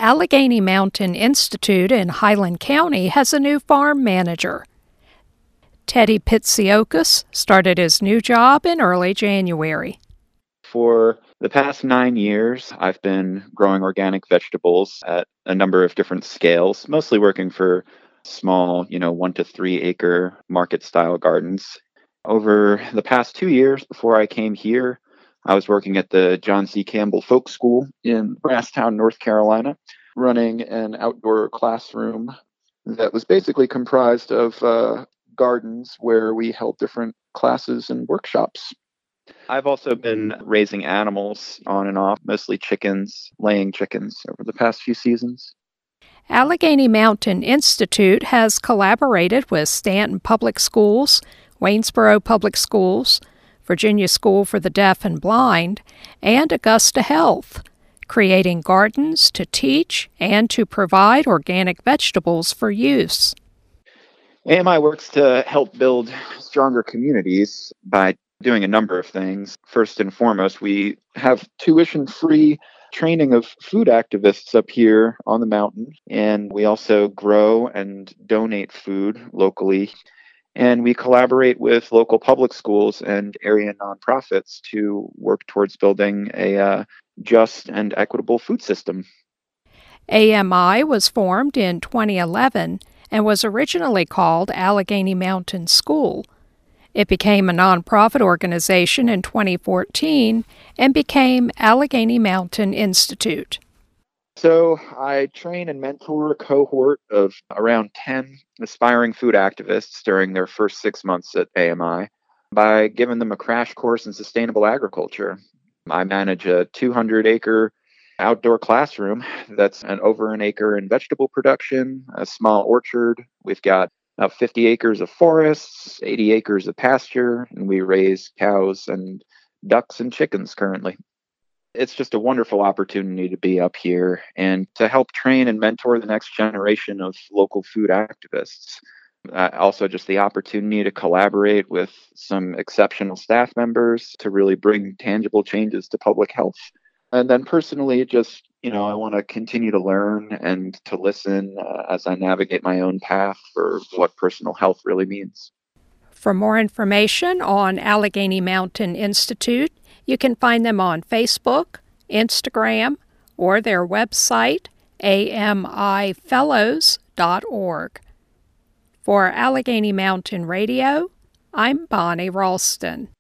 Allegheny Mountain Institute in Highland County has a new farm manager. Teddy Pitsiokas started his new job in early January. For the past 9 years, I've been growing organic vegetables at a number of different scales, mostly working for small, 1 to 3 acre market style gardens. Over the past 2 years before I came here, I was working at the John C. Campbell Folk School in Brasstown, North Carolina, running an outdoor classroom that was basically comprised of gardens where we held different classes and workshops. I've also been raising animals on and off, mostly chickens, laying chickens over the past few seasons. Allegheny Mountain Institute has collaborated with Stanton Public Schools, Waynesboro Public Schools, Virginia School for the Deaf and Blind, and Augusta Health, creating gardens to teach and to provide organic vegetables for use. AMI works to help build stronger communities by doing a number of things. First and foremost, we have tuition-free training of food activists up here on the mountain, and we also grow and donate food locally. And we collaborate with local public schools and area nonprofits to work towards building a just and equitable food system. AMI was formed in 2011 and was originally called Allegheny Mountain School. It became a nonprofit organization in 2014 and became Allegheny Mountain Institute. So I train and mentor a cohort of around 10 aspiring food activists during their first 6 months at AMI by giving them a crash course in sustainable agriculture. I manage a 200-acre outdoor classroom that's over an acre in vegetable production, a small orchard. We've got about 50 acres of forests, 80 acres of pasture, and we raise cows and ducks and chickens currently. It's just a wonderful opportunity to be up here and to help train and mentor the next generation of local food activists. Also, just the opportunity to collaborate with some exceptional staff members to really bring tangible changes to public health. And then personally, just, I want to continue to learn and to listen as I navigate my own path for what personal health really means. For more information on Allegheny Mountain Institute, you can find them on Facebook, Instagram, or their website, amifellows.org. For Allegheny Mountain Radio, I'm Bonnie Ralston.